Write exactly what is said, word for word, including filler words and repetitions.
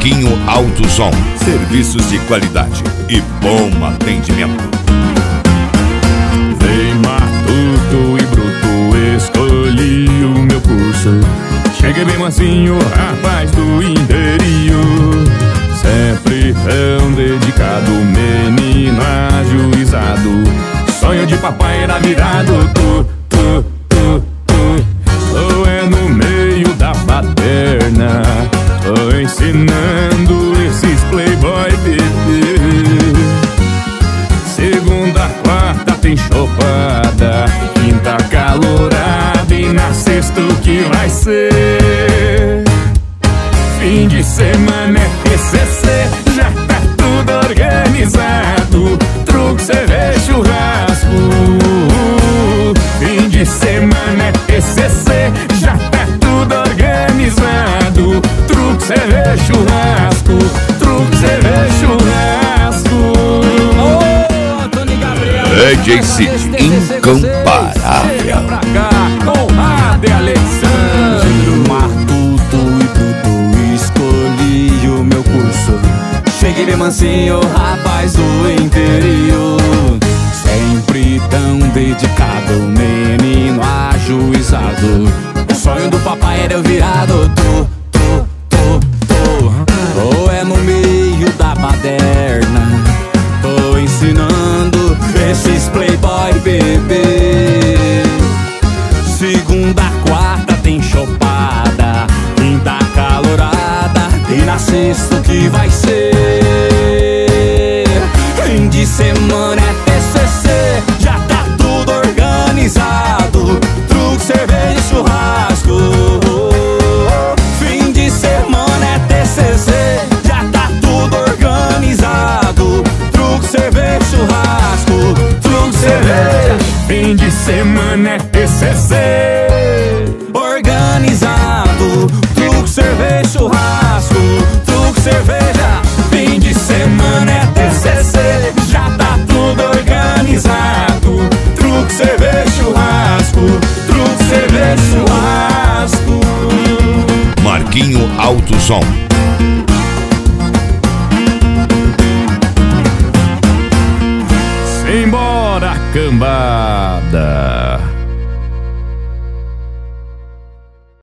Marquinho Alto Som, serviços de qualidade e bom atendimento. Vem matuto e bruto, escolhi o meu curso. Cheguei bem mansinho, rapaz do interior. Sempre tão dedicado, menino ajuizado. Sonho de papai era virado, tu, tu, tu, tu. Ou é no meio da baderna, tô ensinando esses playboy bebê. Segunda, quarta tem chopada, quinta calorada e na sexta o que vai ser? Fim de semana é T C C, já tá tudo organizado. Truque, cerveja, churrasco. Fim de semana é T C C, já tá tudo organizado. Truque, cerveja, churrasco. Truque, cerveja, churrasco. Ô, Tony Gabriel, D J Cid, incomparável. pra cá, Conrado e Alexandre. Matuto e bruto, escolhi o meu curso. Cheguei bem mansinho, rapaz do interior. Sempre tão dedicado, menino ajuizado. O sonho do papai era eu virado, tu, tu, tu, tu. Ou é no meio da baderna, tô ensinando esses playboy bebê. Segunda, quarta tem chopada, quinta calorada e na sexta o que vai ser? Fim de semana é T C C, já tá tudo organizado. Truque, cerveja e churrasco. Fim de semana é T C C, já tá tudo organizado. Truque, cerveja e churrasco. Truque, cerveja. Fim de semana é T C C, organizado. Truque, cerveja, churrasco. Truque, cerveja. Fim de semana é T C C, já tá tudo organizado. Truque, cerveja, churrasco. Truque, cerveja, churrasco. Marquinho Alto Som. Simbora, cambada.